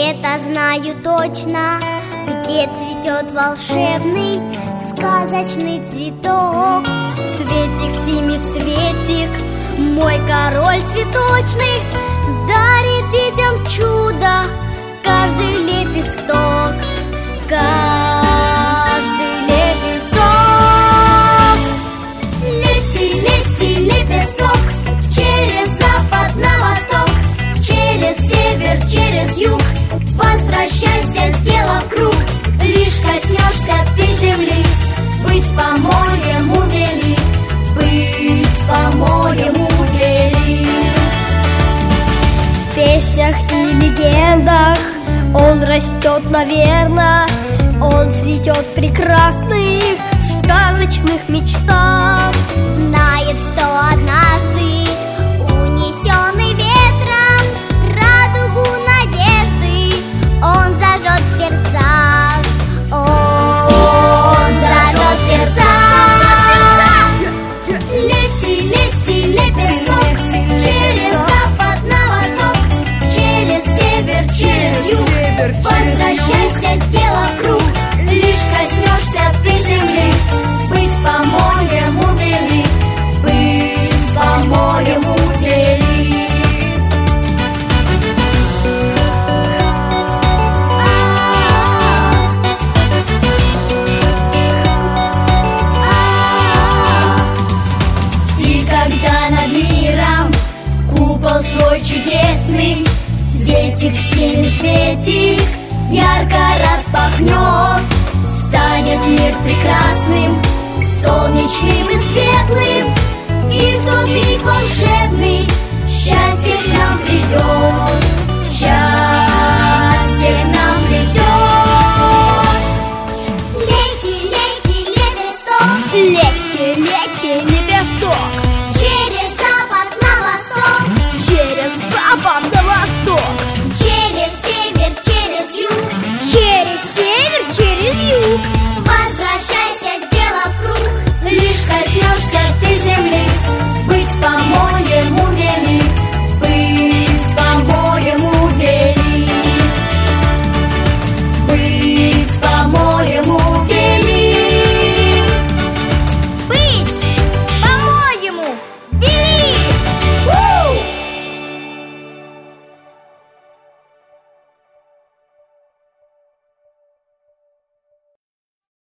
это знаю точно, где цветет волшебный сказочный цветок. Цветик, семицветик, мой король цветочный, дарит детям чудо каждый лепесток, каждый лепесток. Лети, лети, лепесток, через запад на восток, через север, через юг, возвращайся, сделав круг. Лишь коснешься ты земли, быть по-моему вели, быть по-моему вели. В песнях и легендах он растет, наверно, он цветет в прекрасных сказочных мечтах. Знает, что однажды, унесенный ветром, радугу надежды он зажжет в сердцах. Он зажжет в сердцах. Лети, лети, лепесток, через запад на восток, через север, через юг, возвращайся, сделав круг. Лишь коснешься ты земли, быть по-моему вели, быть по-моему вели. И когда над миром купол свой чудесный, цветик, семицветик ярко распахнет, станет мир прекрасным, солнечным и светлым, и в тот миг волшебный счастье к нам придет.